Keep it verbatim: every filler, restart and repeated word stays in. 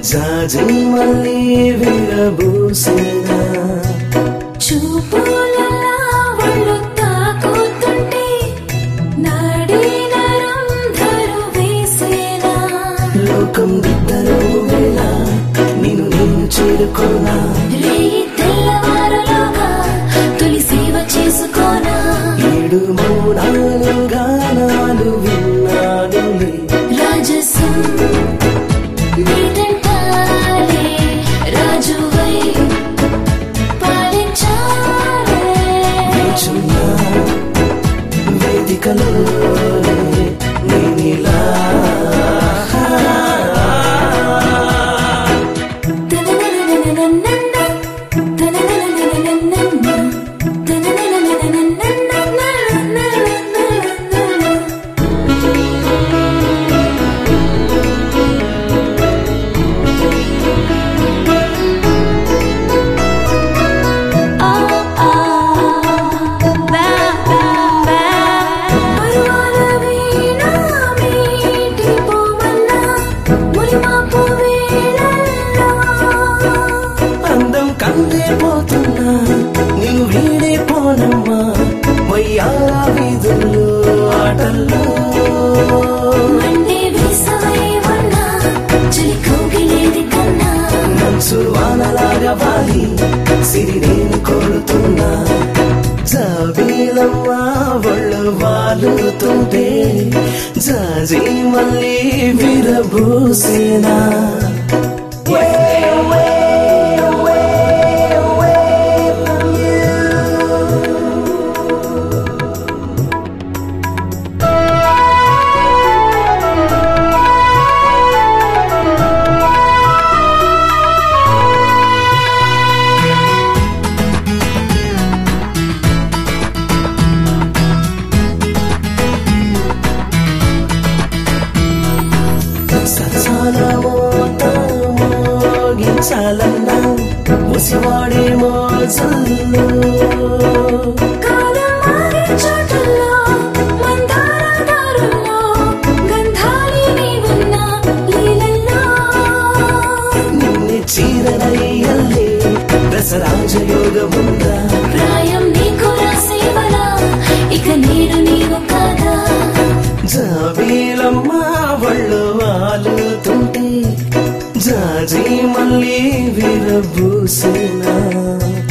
జాజి మళ్ళీ విరబూసేనా చూపులలా ఒళ్ళు తాకుతుంటే నాడి నరం ధరు వేసేనా లోకం బిడ్డలు వేళ నిన్ను నేను చేరుకోనా రేయి తెల్లవారులోగా తొలి సేవ చేసుకోనా ఏడు మౌనాలు గానాలు విన్నానులే రాజసం నీటంటాలే రాజువై పాలించాలే నిల్చున్నా వేదికలో నేనిలా కందే పోతున్నా నీవు వీడే పోనమ్మా వయ్యాల వీధుల్లో ఆటల్లో మనసు వానలాగా వాలి సిరి నేను కోరుతున్నా జాబీలమ్మా ఒళ్ళు వాలుతుంటే జాజి మళ్ళీ విరబూసేనా మోగించాలన్నా ముసివాడే మోజల్లో నిన్ను చీరనయ్యల్లే రసరాజయోగముందా ప్రాయం నీకు రాసేవలా ఇక నేను నీవు కాదా జాబీలమ్మా ఒళ్ళు వాలుతుంటే జాజి మళ్ళీ విరబూసేనా